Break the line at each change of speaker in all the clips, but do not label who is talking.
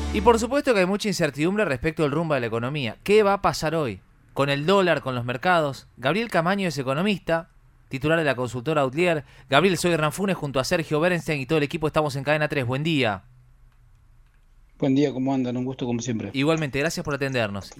Y por supuesto que hay mucha incertidumbre respecto al rumbo de la economía. ¿Qué va a pasar hoy? Con el dólar, con los mercados. Gabriel Camaño es economista, titular de la consultora Outlier. Gabriel, soy Ranfunes junto a Sergio Berenstein y todo el equipo estamos en Cadena 3. Buen día.
Buen día, ¿cómo andan? Un gusto como siempre.
Igualmente, gracias por atendernos.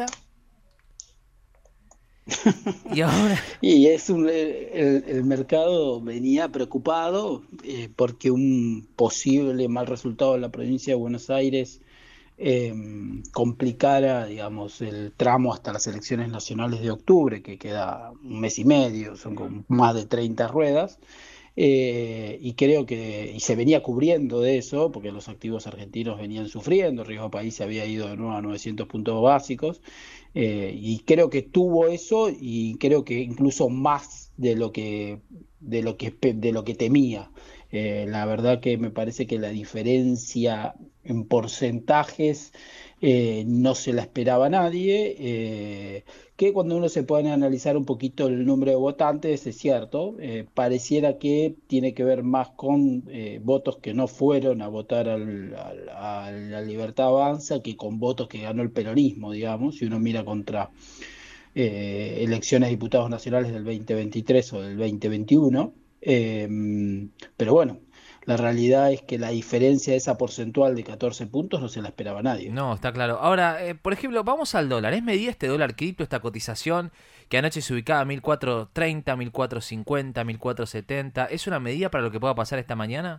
Y ahora,
Y el mercado venía preocupado porque un posible mal resultado en la provincia de Buenos Aires eh, complicara, digamos, el tramo hasta las elecciones nacionales de octubre, que queda un mes y medio, son como más de 30 ruedas. Y creo que, y se venía cubriendo de eso, porque los activos argentinos venían sufriendo, el riesgo país se había ido de nuevo a 900 puntos básicos, y creo que tuvo eso, y creo que incluso más de lo que temía. La verdad que me parece que la diferencia en porcentajes no se la esperaba a nadie. Que cuando uno se pone a analizar un poquito el número de votantes, es cierto, pareciera que tiene que ver más con votos que no fueron a votar a la Libertad Avanza que con votos que ganó el peronismo, digamos, si uno mira contra elecciones de diputados nacionales del 2023 o del 2021. Pero bueno, la realidad es que la diferencia de esa porcentual de 14 puntos no se la esperaba a nadie.
no, está claro. Ahora, por ejemplo, vamos al dólar. ¿Es medida este dólar cripto, esta cotización que anoche se ubicaba a 1430, 1450, 1470? ¿Es una medida para lo que pueda pasar esta mañana?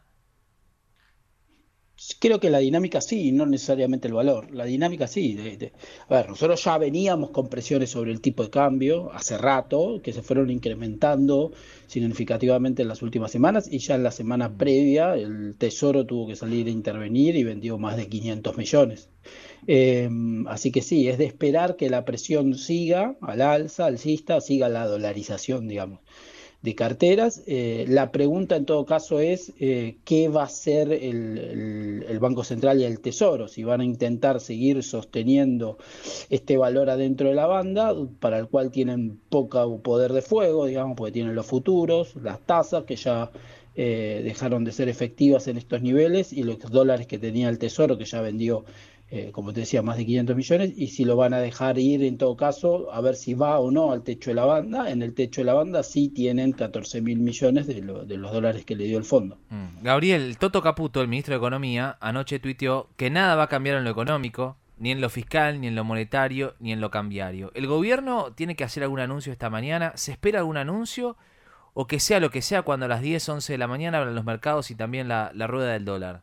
Creo que la dinámica sí, no necesariamente el valor. La dinámica sí. A ver, nosotros ya veníamos con presiones sobre el tipo de cambio hace rato, que se fueron incrementando significativamente en las últimas semanas, y ya en la semana previa el Tesoro tuvo que salir a intervenir y vendió más de 500 millones. Eh, Así que sí, es de esperar que la presión siga al alza, alcista, siga la dolarización, digamos, de carteras. La pregunta en todo caso es qué va a hacer el Banco Central y el Tesoro, si van a intentar seguir sosteniendo este valor adentro de la banda, para el cual tienen poco poder de fuego, digamos, porque tienen los futuros, las tasas que ya dejaron de ser efectivas en estos niveles, y los dólares que tenía el Tesoro, que ya vendió, como te decía, más de 500 millones, y si lo van a dejar ir en todo caso, a ver si va o no al techo de la banda. En el techo de la banda sí tienen 14.000 millones de los dólares que le dio el fondo.
Gabriel, Toto Caputo, el ministro de Economía, anoche tuiteó que nada va a cambiar en lo económico, ni en lo fiscal, ni en lo monetario, ni en lo cambiario. ¿El gobierno tiene que hacer algún anuncio esta mañana? ¿Se espera algún anuncio? ¿O que sea lo que sea cuando a las 10, 11 de la mañana abran los mercados y también la rueda del dólar?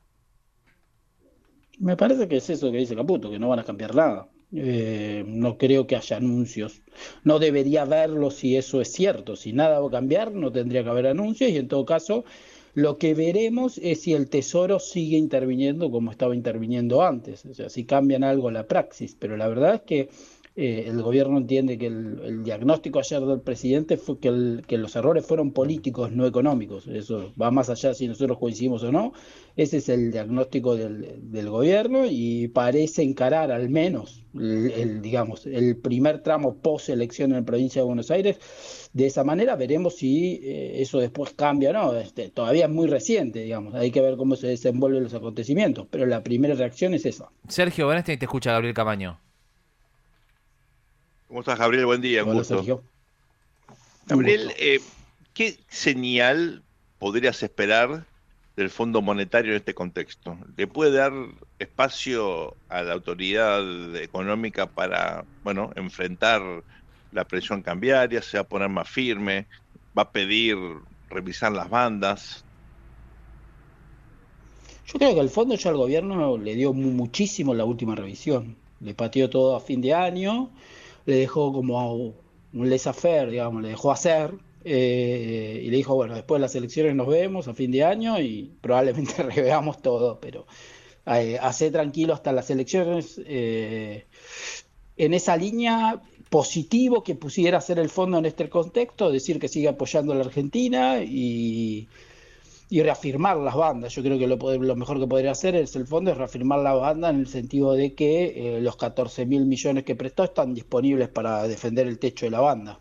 Me parece que es eso que dice Caputo, que no van a cambiar nada. No creo que haya anuncios. No debería haberlo si eso es cierto. Si nada va a cambiar, no tendría que haber anuncios, y en todo caso, lo que veremos es si el Tesoro sigue interviniendo como estaba interviniendo antes. O sea, si cambian algo la praxis. Pero la verdad es que el gobierno entiende que el diagnóstico ayer del presidente fue que los errores fueron políticos, no económicos. Eso va más allá si nosotros coincidimos o no. Ese es el diagnóstico del gobierno, y parece encarar al menos digamos, el primer tramo post elección en la provincia de Buenos Aires de esa manera. Veremos si eso después cambia o no. Todavía es muy reciente, digamos, hay que ver cómo se desenvuelven los acontecimientos, pero la primera reacción es esa.
Sergio Bernstein te escucha, Gabriel Camaño.
¿Cómo estás, Gabriel? Buen día, un
Hola,
gusto.
Sergio. Un
Gabriel,
gusto.
¿qué señal podrías esperar del Fondo Monetario en este contexto? ¿Le puede dar espacio a la autoridad económica para, bueno, enfrentar la presión cambiaria? ¿Se va a poner más firme? ¿Va a pedir revisar las bandas?
Yo creo que al fondo ya el gobierno le dio muchísimo la última revisión. Le pateó todo a fin de año, le dejó como un laissez-faire, digamos, le dejó hacer, y le dijo, bueno, después de las elecciones nos vemos a fin de año y probablemente reveamos todo, pero hacé tranquilo hasta las elecciones. En esa línea, positivo que pusiera hacer el fondo en este contexto, decir que sigue apoyando a la Argentina y reafirmar las bandas. Yo creo que lo mejor que podría hacer es el fondo, es reafirmar la banda en el sentido de que los 14.000 millones que prestó están disponibles para defender el techo de la banda.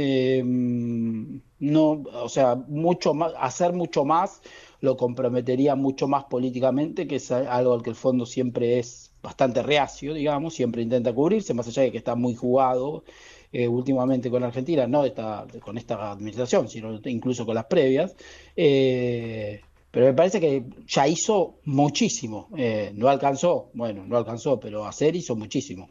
No, o sea, mucho más, hacer mucho más lo comprometería mucho más políticamente, que es algo al que el fondo siempre es bastante reacio, digamos, siempre intenta cubrirse, más allá de que está muy jugado últimamente con Argentina, no con esta administración, sino incluso con las previas. Pero me parece que ya hizo muchísimo. No alcanzó, bueno, no alcanzó, pero hacer hizo muchísimo.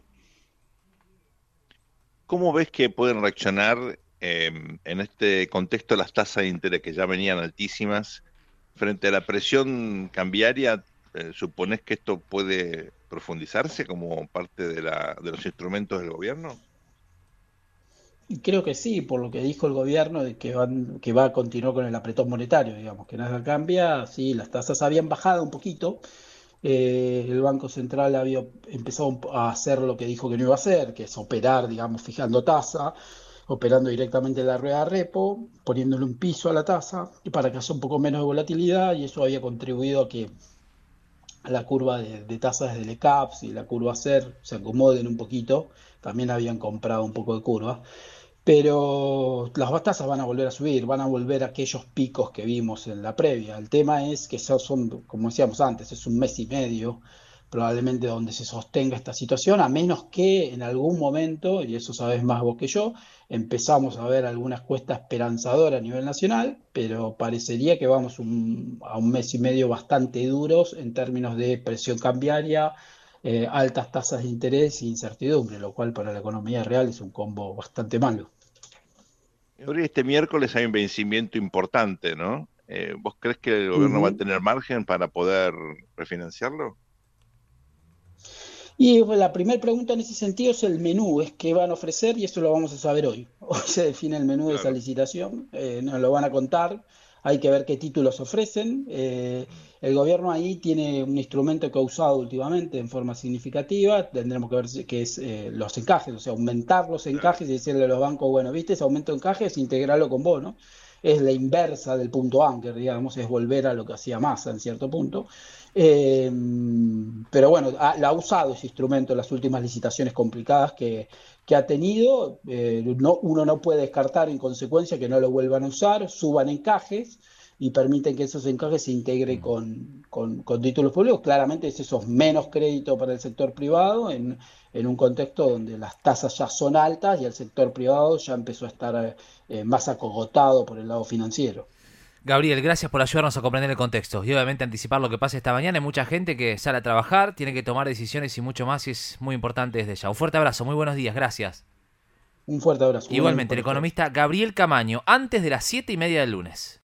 ¿Cómo ves que pueden reaccionar en este contexto las tasas de interés que ya venían altísimas frente a la presión cambiaria? ¿Suponés que esto puede profundizarse como parte de los instrumentos del gobierno?
Y creo que sí, por lo que dijo el gobierno, de que va a continuar con el apretón monetario, digamos, que nada cambia. Sí, las tasas habían bajado un poquito. El Banco Central había empezado a hacer lo que dijo que no iba a hacer, que es operar, digamos, fijando tasa, operando directamente la rueda de repo, poniéndole un piso a la tasa para que haya un poco menos de volatilidad, y eso había contribuido a que la curva de tasas del ECAPS y la curva CER se acomoden un poquito. También habían comprado un poco de curva. Pero las tasas van a volver a subir, van a volver a aquellos picos que vimos en la previa. El tema es que son, como decíamos antes, es un mes y medio probablemente donde se sostenga esta situación, a menos que en algún momento, y eso sabes más vos que yo, empezamos a ver algunas cuestas esperanzadoras a nivel nacional, pero parecería que vamos a un mes y medio bastante duros en términos de presión cambiaria, altas tasas de interés e incertidumbre, lo cual para la economía real es un combo bastante malo.
Ahora, este miércoles hay un vencimiento importante, ¿no? ¿Vos crees que el gobierno va a
Ujú.
tener margen para poder refinanciarlo?
Y bueno, la primera pregunta en ese sentido es el menú, es qué van a ofrecer, y eso lo vamos a saber hoy. Hoy se define el menú de esa
Claro.
licitación, nos lo van a contar, hay que ver qué títulos ofrecen. El gobierno ahí tiene un instrumento que ha usado últimamente en forma significativa, tendremos que ver qué es los encajes, o sea, aumentar los
Claro.
encajes y decirle a los bancos, bueno, viste, ese aumento de encajes, integrarlo con vos, ¿no? Es la inversa del punto anker, digamos, es volver a lo que hacía Massa en cierto punto. Eh, pero bueno, la ha usado ese instrumento en las últimas licitaciones complicadas que ha tenido. Uno no puede descartar en consecuencia que no lo vuelvan a usar, suban encajes y permiten que esos encajes se integren
Mm.
con títulos públicos. Claramente es eso, menos crédito para el sector privado en un contexto donde las tasas ya son altas y el sector privado ya empezó a estar más acogotado por el lado financiero.
Gabriel, gracias por ayudarnos a comprender el contexto y obviamente anticipar lo que pasa esta mañana. Hay mucha gente que sale a trabajar, tiene que tomar decisiones y mucho más, y es muy importante desde ya. Un fuerte abrazo, muy buenos días, gracias.
Un fuerte abrazo, muy bien
Igualmente, el
para ustedes.
economista Gabriel Camaño, antes de las 7:30 del lunes.